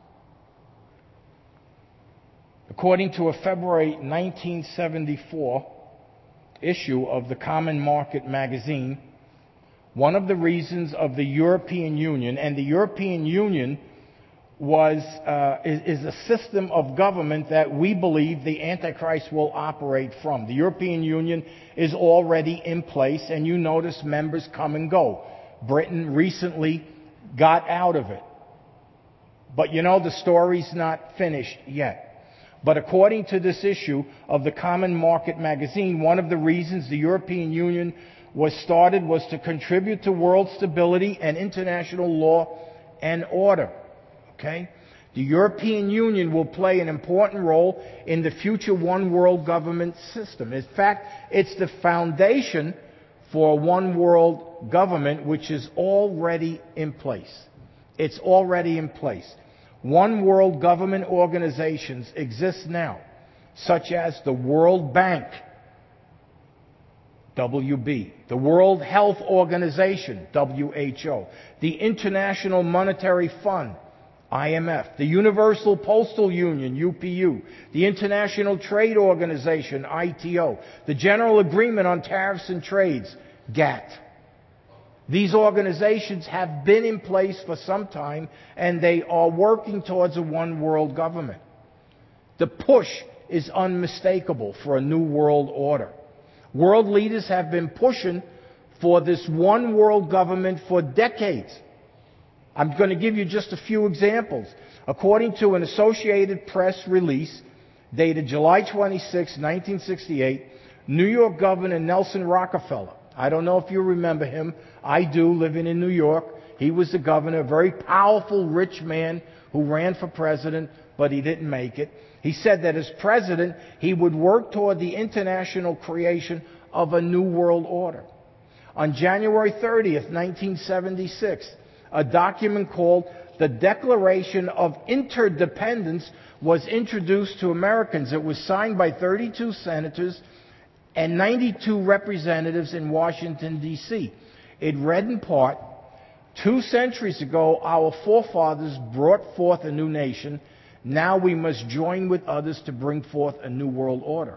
According to a February nineteen seventy-four issue of the Common Market magazine, one of the reasons of the European Union, and the European Union was uh, is, is a system of government that we believe the Antichrist will operate from. The European Union is already in place, and you notice members come and go. Britain recently got out of it. But you know, the story's not finished yet. But according to this issue of the Common Market magazine, one of the reasons the European Union was started was to contribute to world stability and international law and order. Okay? The European Union will play an important role in the future one world government system. In fact, it's the foundation for a one world government which is already in place. It's already in place. One world government organizations exist now, such as the World Bank, W B, the World Health Organization, W H O, the International Monetary Fund, I M F, the Universal Postal Union, U P U, the International Trade Organization, I T O, the General Agreement on Tariffs and Trades, G A T T. These organizations have been in place for some time, and they are working towards a one world government. The push is unmistakable for a new world order. World leaders have been pushing for this one world government for decades. I'm going to give you just a few examples. According to an Associated Press release dated July twenty-sixth, nineteen sixty-eight, New York Governor Nelson Rockefeller, I don't know if you remember him. I do, living in New York. He was the governor, a very powerful, rich man who ran for president, but he didn't make it. He said that as president, he would work toward the international creation of a new world order. On January thirtieth, nineteen seventy-six, a document called the Declaration of Interdependence was introduced to Americans. It was signed by thirty-two senators and ninety-two representatives in Washington, D C It read in part, two centuries ago, our forefathers brought forth a new nation. Now we must join with others to bring forth a new world order.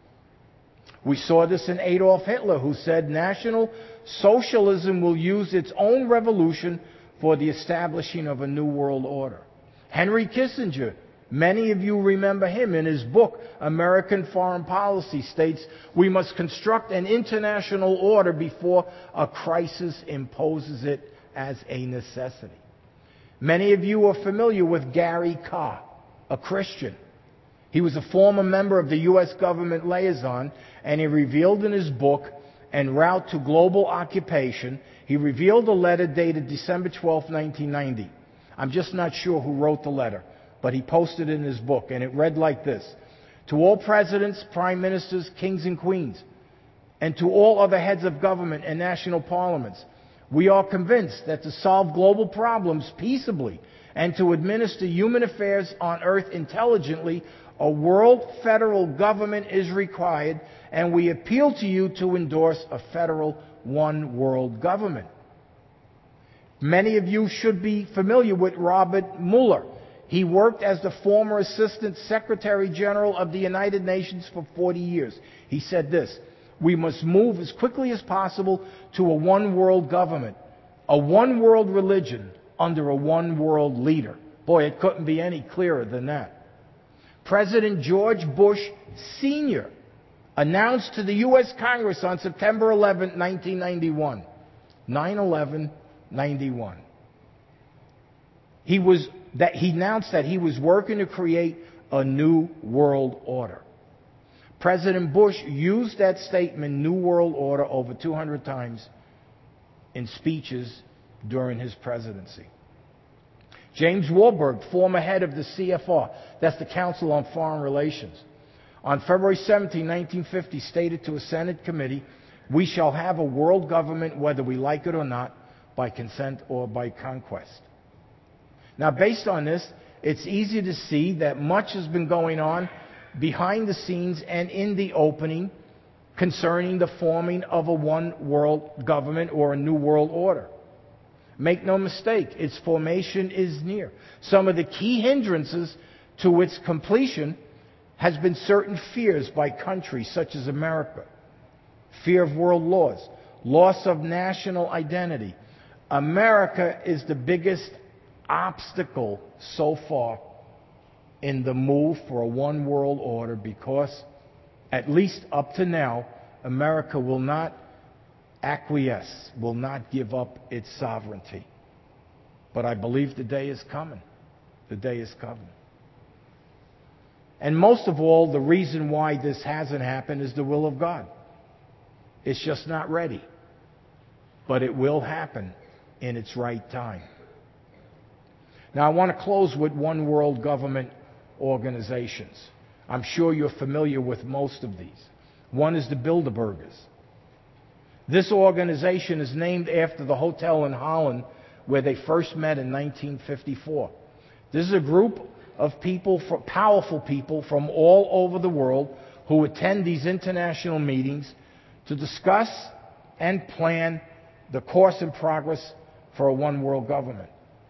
We saw this in Adolf Hitler, who said National Socialism will use its own revolution for the establishing of a new world order. Henry Kissinger, many of you remember him, in his book, American Foreign Policy, states, we must construct an international order before a crisis imposes it as a necessity. Many of you are familiar with Gary Carr, a Christian. He was a former member of the U S government liaison, and he revealed in his book, En Route to Global Occupation, he revealed a letter dated December twelfth, nineteen ninety. I'm just not sure who wrote the letter, but he posted it in his book, and it read like this: to all presidents, prime ministers, kings and queens, and to all other heads of government and national parliaments, we are convinced that to solve global problems peaceably and to administer human affairs on earth intelligently, a world federal government is required, and we appeal to you to endorse a federal one world government. Many of you should be familiar with Robert Mueller. He worked as the former Assistant Secretary General of the United Nations for forty years. He said this: we must move as quickly as possible to a one world government, a one world religion under a one world leader. Boy, it couldn't be any clearer than that. President George Bush Senior announced to the U S Congress on September eleventh, nineteen ninety-one, nine eleven ninety-one. He was that he announced that he was working to create a new world order. President Bush used that statement, New World Order, over two hundred times in speeches during his presidency. James Walberg, former head of the C F R, that's the Council on Foreign Relations, on February seventeenth, nineteen fifty, stated to a Senate committee, "We shall have a world government whether we like it or not, by consent or by conquest." Now, based on this, it's easy to see that much has been going on behind the scenes and in the opening concerning the forming of a one world government or a new world order. Make no mistake, its formation is near. Some of the key hindrances to its completion has been certain fears by countries such as America. Fear of world laws, loss of national identity. America is the biggest obstacle so far in the move for a one world order because, at least up to now, America will not acquiesce, will not give up its sovereignty. But I believe the day is coming. The day is coming. And most of all, the reason why this hasn't happened is the will of God. It's just not ready. But it will happen in its right time. Now, I want to close with one world government organizations. I'm sure you're familiar with most of these. One is the Bilderbergers. This organization is named after the hotel in Holland where they first met in nineteen fifty-four. This is a group of people, powerful people from all over the world who attend these international meetings to discuss and plan the course and progress for a one world government.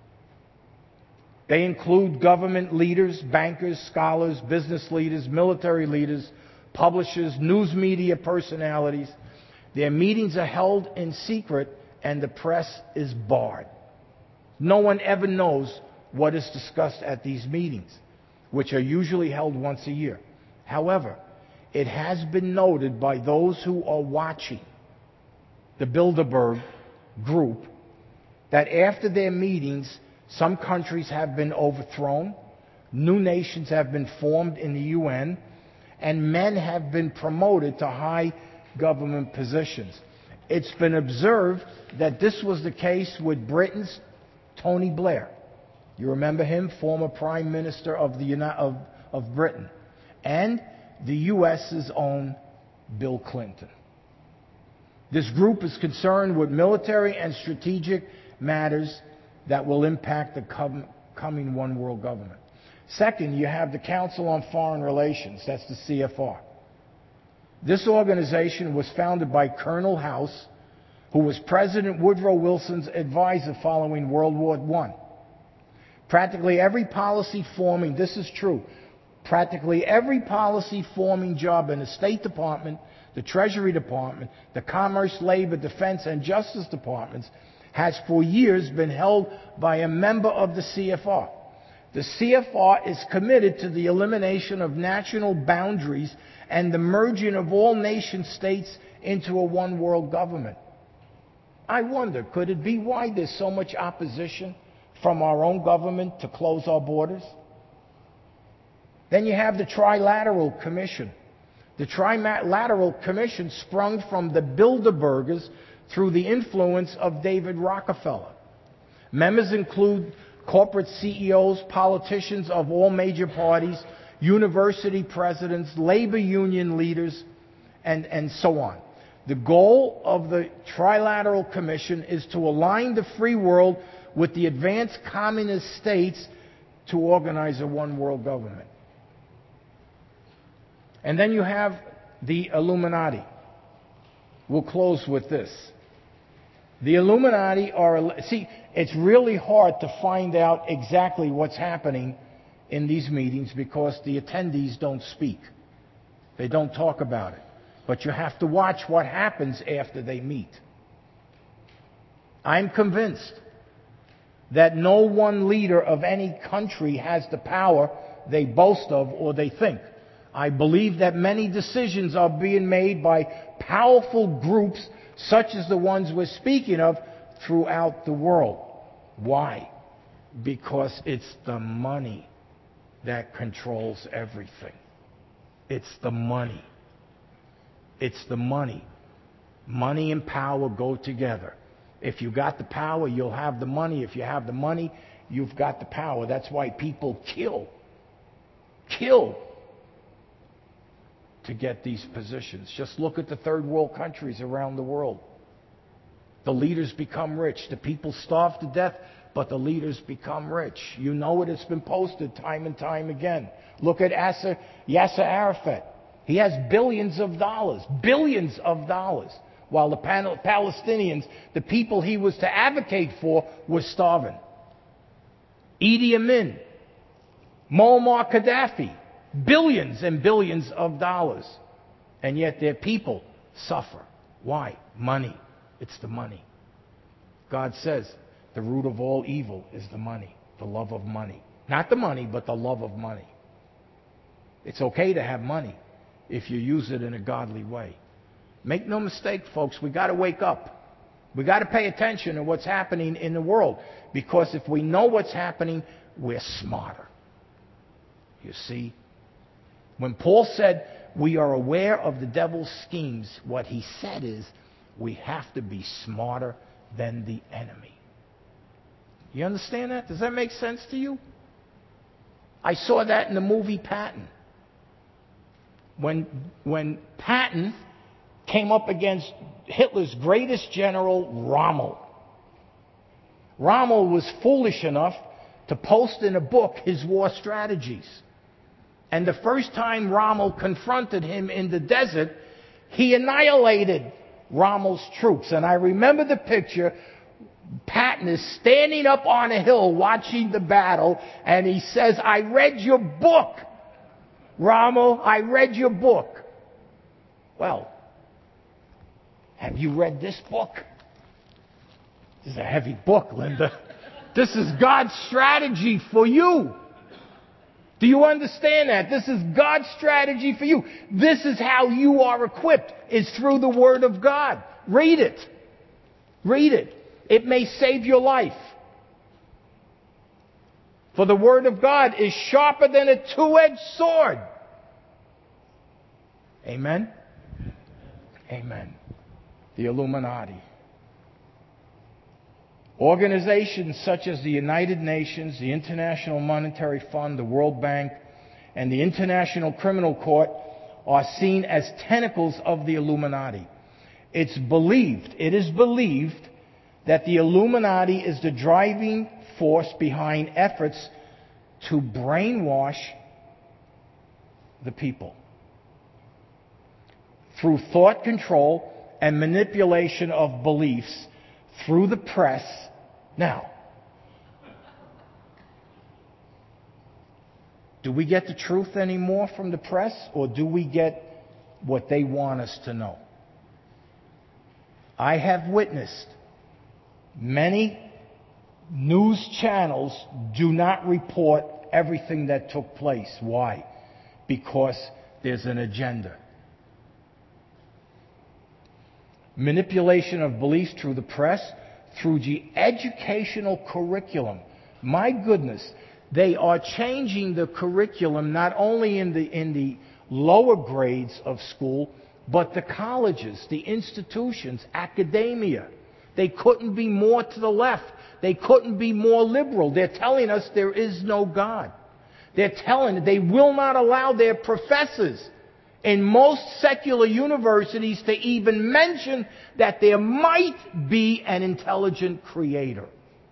They include government leaders, bankers, scholars, business leaders, military leaders, publishers, news media personalities. Their meetings are held in secret and the press is barred. No one ever knows what is discussed at these meetings, which are usually held once a year. However, it has been noted by those who are watching the Bilderberg group that after their meetings, some countries have been overthrown, new nations have been formed in the U N, and men have been promoted to high government positions. It's been observed that this was the case with Britain's Tony Blair. You remember him, former Prime Minister of, the Uni- of, of Britain, and the U S's own Bill Clinton. This group is concerned with military and strategic matters that will impact the com- coming one world government. Second, you have the Council on Foreign Relations, that's the C F R. This organization was founded by Colonel House, who was President Woodrow Wilson's advisor following World War One. Practically every policy forming, this is true, practically every policy forming job in the State Department, the Treasury Department, the Commerce, Labor, Defense, and Justice Departments has for years been held by a member of the C F R. The C F R is committed to the elimination of national boundaries and the merging of all nation states into a one world government. I wonder, could it be why there's so much opposition from our own government to close our borders? Then you have the Trilateral Commission. The Trilateral Commission sprung from the Bilderbergers through the influence of David Rockefeller. Members include corporate C E Os, politicians of all major parties, university presidents, labor union leaders, and, and so on. The goal of the Trilateral Commission is to align the free world with the advanced communist states to organize a one world government. And then you have the Illuminati. We'll close with this. The Illuminati are, see, it's really hard to find out exactly what's happening in these meetings because the attendees don't speak. They don't talk about it. But you have to watch what happens after they meet. I'm convinced that no one leader of any country has the power they boast of or they think. I believe that many decisions are being made by powerful groups such as the ones we're speaking of throughout the world. Why? Because it's the money. that controls everything. It's the money. It's the money. Money and power go together. If you got the power, you'll have the money. If you have the money, you've got the power. That's why people kill. Kill to get these positions. Just look at the third world countries around the world. The leaders become rich. The people starve to death, but the leaders become rich. You know it. It's been posted time and time again. Look at Yasser, Yasser Arafat. He has billions of dollars. Billions of dollars. While the Palestinians, the people he was to advocate for, were starving. Idi Amin. Muammar Gaddafi. Billions and billions of dollars. And yet their people suffer. Why? Money. It's the money. God says the root of all evil is the money. The love of money. Not the money, but the love of money. It's okay to have money if you use it in a godly way. Make no mistake, folks, we got to wake up. We got to pay attention to what's happening in the world. Because if we know what's happening, we're smarter. You see? When Paul said we are aware of the devil's schemes, what he said is we have to be smarter than the enemy. You understand that? Does that make sense to you? I saw that in the movie Patton. When, when Patton came up against Hitler's greatest general, Rommel. Rommel was foolish enough to post in a book his war strategies. And the first time Rommel confronted him in the desert, he annihilated Rommel's troops. And I remember the picture. Patton is standing up on a hill watching the battle, and he says, I read your book, Rommel, I read your book. Well, have you read this book? This is a heavy book, Linda. This is God's strategy for you. Do you understand that? This is God's strategy for you. This is how you are equipped, is through the Word of God. Read it. Read it. It may save your life. For the Word of God is sharper than a two-edged sword. Amen? Amen. The Illuminati. Organizations such as the United Nations, the International Monetary Fund, the World Bank, and the International Criminal Court are seen as tentacles of the Illuminati. It's believed, it is believed that the Illuminati is the driving force behind efforts to brainwash the people through thought control and manipulation of beliefs through the press. Now, do we get the truth anymore from the press, or do we get what they want us to know? I have witnessed many news channels do not report everything that took place. Why? Because there's an agenda. Manipulation of beliefs through the press, through the educational curriculum. My goodness, they are changing the curriculum not only in the, in the lower grades of school, but the colleges, the institutions, academia. They couldn't be more to the left. They couldn't be more liberal. They're telling us there is no God. They're telling, they will not allow their professors in most secular universities to even mention that there might be an intelligent creator.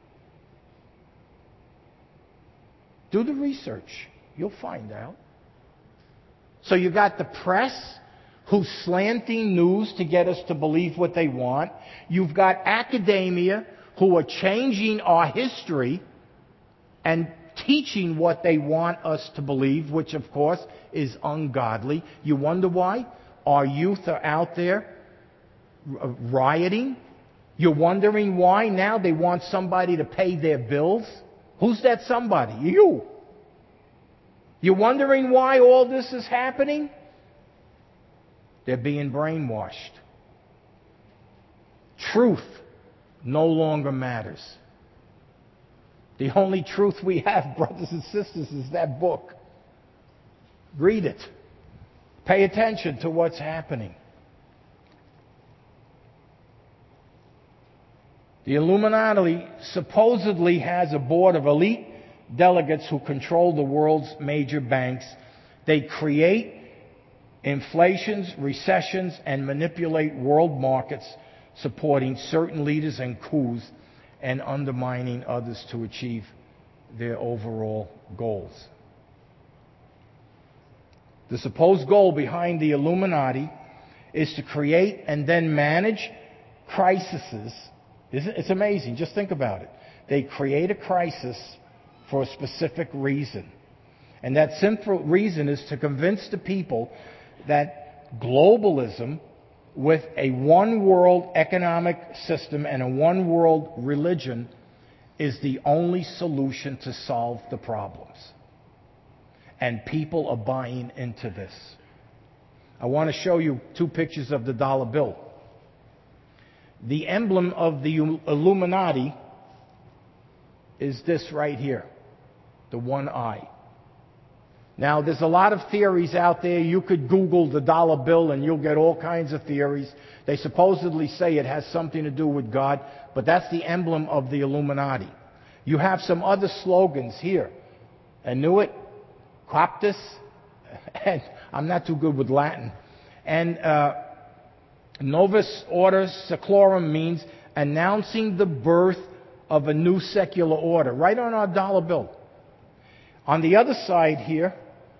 Do the research. You'll find out. So you got the press who's slanting news to get us to believe what they want. You've got academia who are changing our history and teaching what they want us to believe, which of course is ungodly. You wonder why? Our youth are out there rioting. You're wondering why now they want somebody to pay their bills. Who's that somebody? You. You're wondering why all this is happening? They're being brainwashed. Truth no longer matters. The only truth we have, brothers and sisters, is that book. Read it. Pay attention to what's happening. The Illuminati supposedly has a board of elite delegates who control the world's major banks. They create inflations, recessions, and manipulate world markets, supporting certain leaders and coups and undermining others to achieve their overall goals. The supposed goal behind the Illuminati is to create and then manage crises. It's amazing. Just think about it. They create a crisis for a specific reason. And that simple reason is to convince the people that globalism with a one world economic system and a one world religion is the only solution to solve the problems. And people are buying into this. I want to show you two pictures of the dollar bill. The emblem of the Illuminati is this right here, the one eye. Now, there's a lot of theories out there. You could Google the dollar bill and you'll get all kinds of theories. They supposedly say it has something to do with God, but that's the emblem of the Illuminati. You have some other slogans here. Annuit, Coptus, and I'm not too good with Latin. And uh, Novus Order Seclorum means announcing the birth of a new secular order, right on our dollar bill. On the other side here,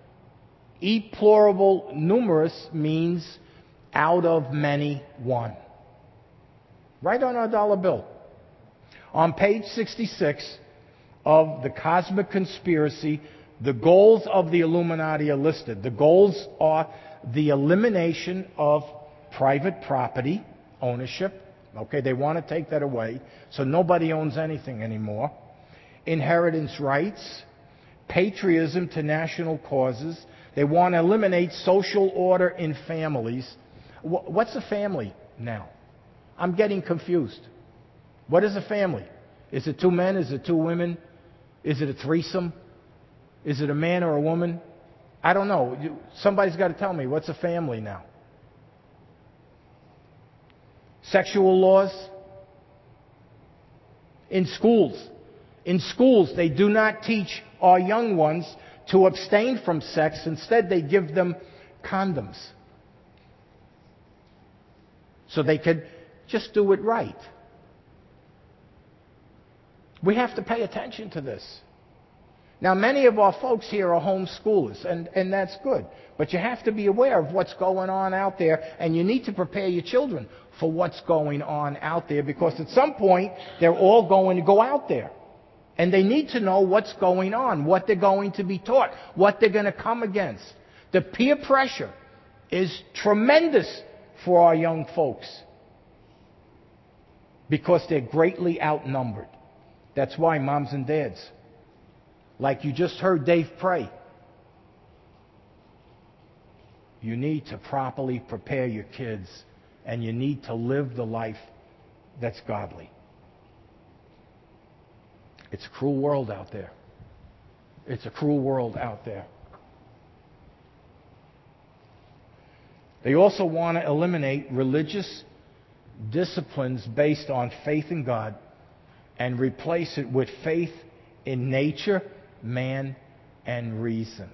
E pluribus numerus means out of many one. Right on our dollar bill. On page sixty-six of The Cosmic Conspiracy, the goals of the Illuminati are listed. The goals are the elimination of private property ownership. Okay, they want to take that away, so nobody owns anything anymore. Inheritance rights, patriotism to national causes. They want to eliminate social order in families. What's a family now? I'm getting confused. What is a family? Is it two men? Is it two women? Is it a threesome? Is it a man or a woman? I don't know. Somebody's got to tell me, what's a family now? Sexual laws? In schools. In schools, they do not teach our young ones to abstain from sex. Instead, they give them condoms. So they could just do it right. We have to pay attention to this. Now, many of our folks here are homeschoolers, and, and that's good. But you have to be aware of what's going on out there, and you need to prepare your children for what's going on out there, because at some point, they're all going to go out there. And they need to know what's going on, what they're going to be taught, what they're going to come against. The peer pressure is tremendous for our young folks because they're greatly outnumbered. That's why, moms and dads, like you just heard Dave pray, you need to properly prepare your kids, and you need to live the life that's godly. It's a cruel world out there. It's a cruel world out there. They also want to eliminate religious disciplines based on faith in God and replace it with faith in nature, man, and reason.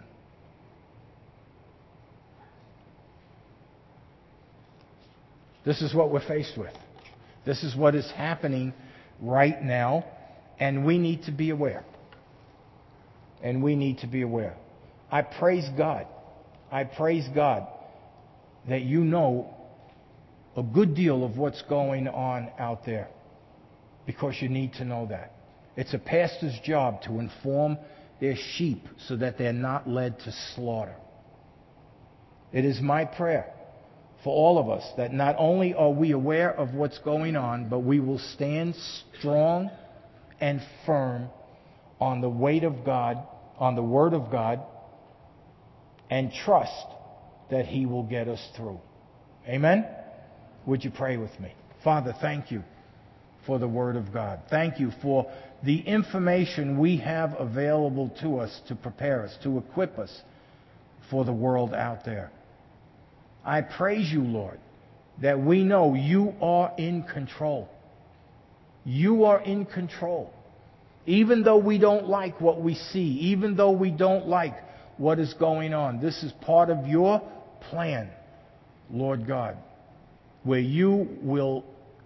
This is what we're faced with. This is what is happening right now. And we need to be aware. And we need to be aware. I praise God. I praise God that you know a good deal of what's going on out there, because you need to know that. It's a pastor's job to inform their sheep so that they're not led to slaughter. It is my prayer for all of us that not only are we aware of what's going on, but we will stand strong and firm on the weight of God, on the Word of God, and trust that He will get us through. Amen? Would you pray with me? Father, thank you for the Word of God. Thank you for the information we have available to us to prepare us, to equip us for the world out there. I praise you, Lord, that we know you are in control. You are in control. Even though we don't like what we see, even though we don't like what is going on, this is part of your plan, Lord God, where you will...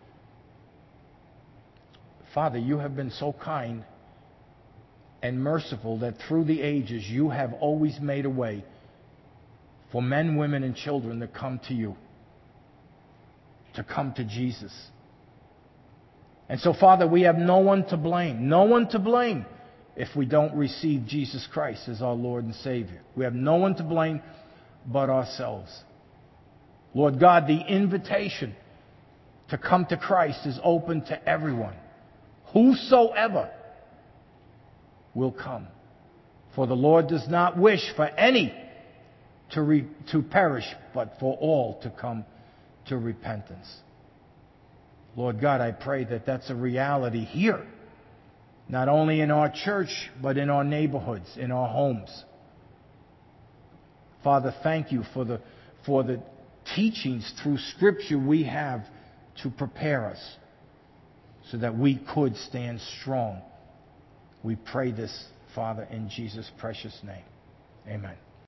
Father, you have been so kind and merciful that through the ages you have always made a way for men, women, and children to come to you, to come to Jesus. And so, Father, we have no one to blame, no one to blame if we don't receive Jesus Christ as our Lord and Savior. We have no one to blame but ourselves. Lord God, the invitation to come to Christ is open to everyone. Whosoever will come. For the Lord does not wish for any to, re, to perish, but for all to come to repentance. Lord God, I pray that that's a reality here, not only in our church, but in our neighborhoods, in our homes. Father, thank you for the, for the teachings through Scripture we have to prepare us so that we could stand strong. We pray this, Father, in Jesus' precious name. Amen.